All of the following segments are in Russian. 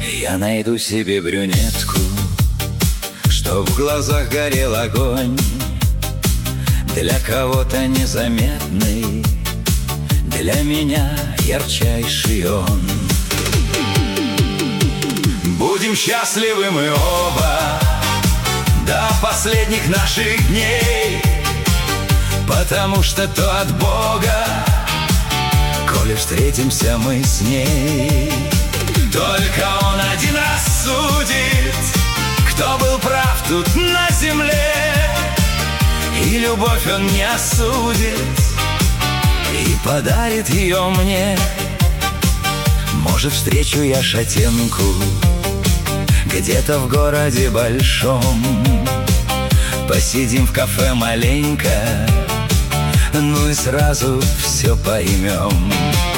Я найду себе брюнетку, чтоб в глазах горел огонь, для кого-то незаметный, для меня ярчайший он. Будем счастливы мы оба до последних наших дней, потому что то от Бога, коли встретимся мы с ней. Только он один раз судит, кто был прав тут на земле, и любовь он не осудит, и подарит ее мне. Может, встречу я шатенку где-то в городе большом, посидим в кафе маленько, ну и сразу все поймем.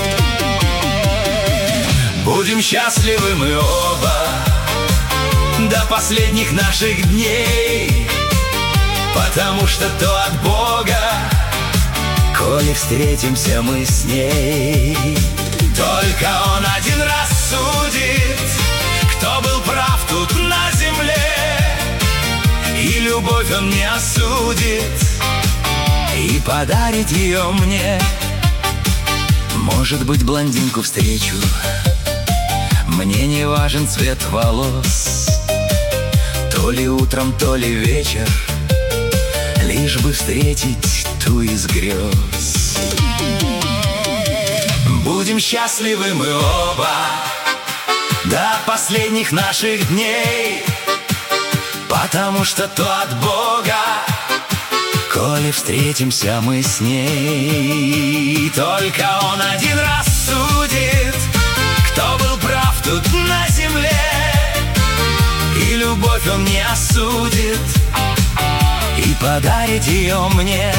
Будем счастливы мы оба до последних наших дней, потому что то от Бога, коли встретимся мы с ней. Только он один раз судит, кто был прав тут на земле, и любовь он не осудит, и подарит ее мне. Может быть, блондинку встречу, мне не важен цвет волос, то ли утром, то ли вечер, лишь бы встретить ту из грез. Будем счастливы мы оба до последних наших дней, потому что то от Бога, коли встретимся мы с ней. Только он один раз судит, кто был прав тут на земле, и любовь он не осудит, и подарит ее мне.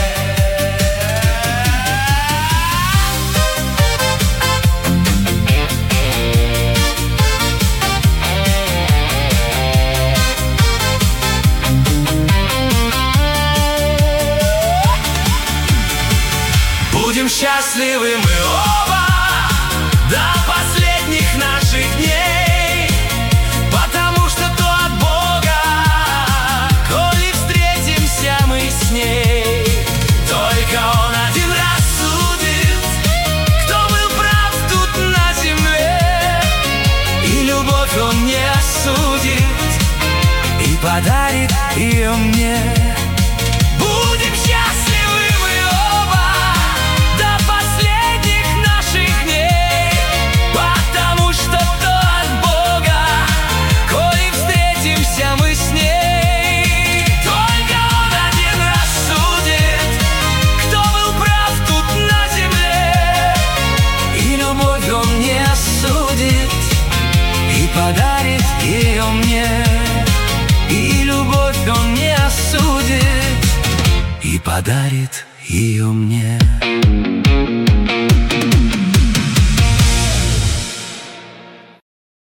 Будем счастливы мы оба до последних наших дней, потому что то от Бога, коли встретимся мы с ней. Только он один раз судит, кто был прав тут на земле, и любовь он не осудит, и подарит ее мне. Будем счастливы мы оба до последних наших дней, потому что то от Бога, коли встретимся мы с ней. Только он один раз судит, кто был прав тут на земле, и любовь он не осудит, и подарит ее мне. И любовь он не осудит, и подарит ее мне.